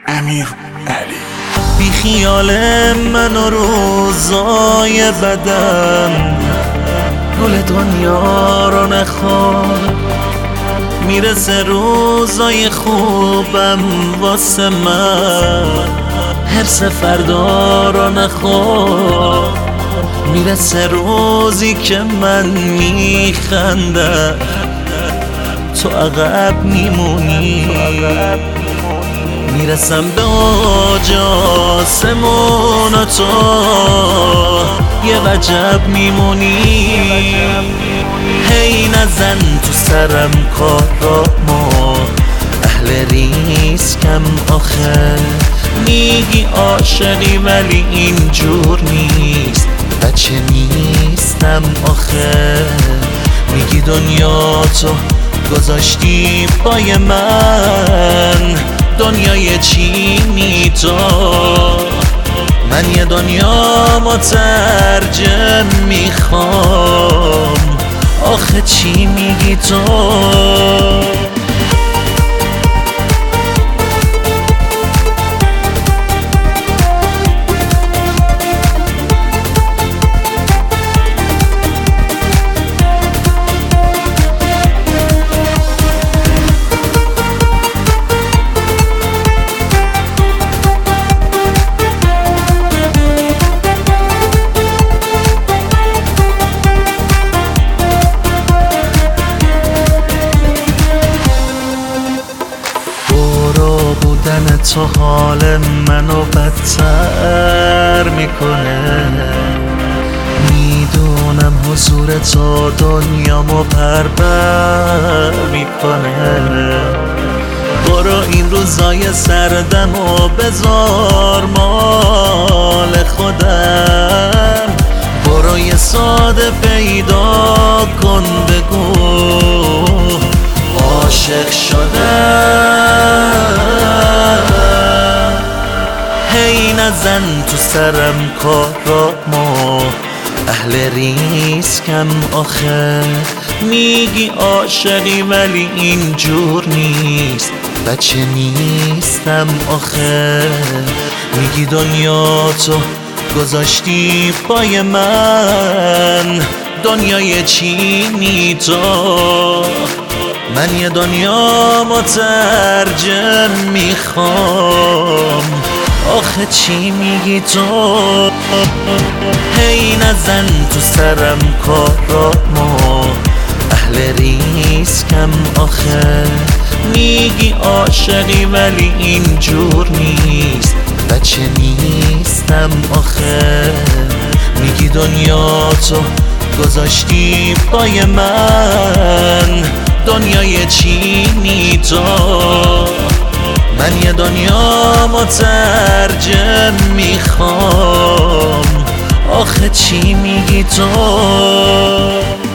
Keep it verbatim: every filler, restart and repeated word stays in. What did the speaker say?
امیر علی. بی خیال من و روزای بدم، گل دنیا رو نخواد. میرسه روزای خوبم واسه من، حرص فردا رو نخواد. میرسه روزی که من میخندم، تو عقب میمونی. میرسم به اوج آسمون و تو یه وجب میمونی. هی نزن تو سرم کارامو، اهل ریسکم آخه. میگی عاشقی ولی اینجور نیست، بچه نیستم آخه. میگی دنیا تو گذاشتی پای من، دنیای چینی تو. من یه دنیا مترجم میخوام، آخه چی میگی تو؟ بودن تو حال منو بدتر میکنه. میدونم حضور تو دنیامو پربر میکنه. برو این روزای سردم و بذار مال خودم. برو یه ساده پیدا کن بگو عاشق شدم. هی نزن تو سرم کارامو، اهل ریسکم آخه. میگی عاشقی ولی اینجور نیست، بچه نیستم آخه. میگی دنیا تو گذاشتی پای من، دنیای چینی تو. من یه دنیا مترجم میخوام، آخه چی میگی تو؟ هی نزن تو سرم کارامو، اهل ریسکم آخه. میگی عاشقی ولی اینجور نیست، بچه نیستم آخه. میگی دنیا تو گذاشتی پای من، دنیای چینی تو. من یه دنیا مترجم میخوام، آخه چی میگی تو؟